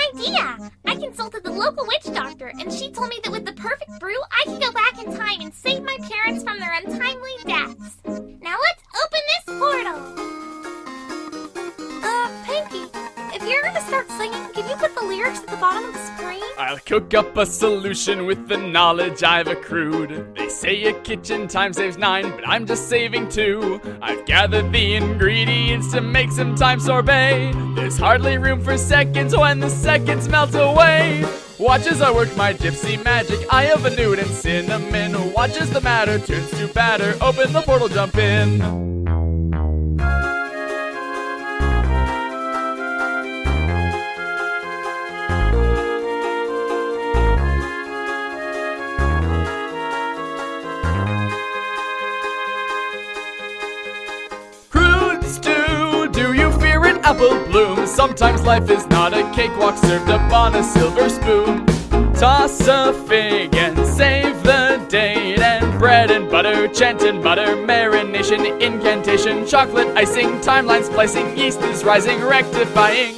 idea! I consulted the local witch doctor, and she told me that with the perfect brew, I could go back in time and save my parents from their untimely deaths. Now let's open this portal! Pinky, if you're gonna start singing, can you put the lyrics at the bottom of the screen? I'll cook up a solution with the knowledge I've accrued. They say a kitchen time saves 9, but I'm just saving 2. I've gathered the ingredients to make some thyme sorbet. There's hardly room for seconds when the seconds melt away. Watch as I work my gypsy magic. I have a nude and cinnamon. Watch as the matter turns to batter. Open the portal, jump in. Apple bloom. Sometimes life is not a cakewalk served up on a silver spoon. Toss a fig and save the date. And bread and butter, chant and butter, marination, incantation, chocolate icing, timeline splicing, yeast is rising, rectifying.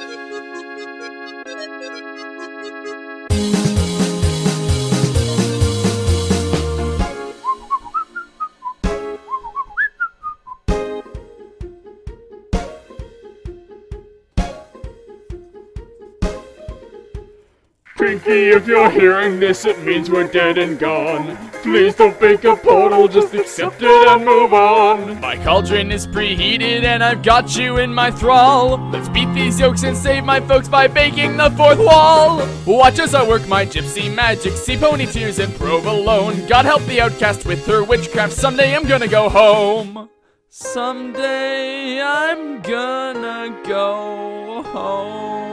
Pinky, if you're hearing this, it means we're dead and gone. Please don't make a portal, just accept it and move on. My cauldron is preheated and I've got you in my thrall. Let's beat these yolks and save my folks by baking the fourth wall. Watch as I work my gypsy magic, see pony tears and provolone. God help the outcast with her witchcraft, someday I'm gonna go home. Someday I'm gonna go home.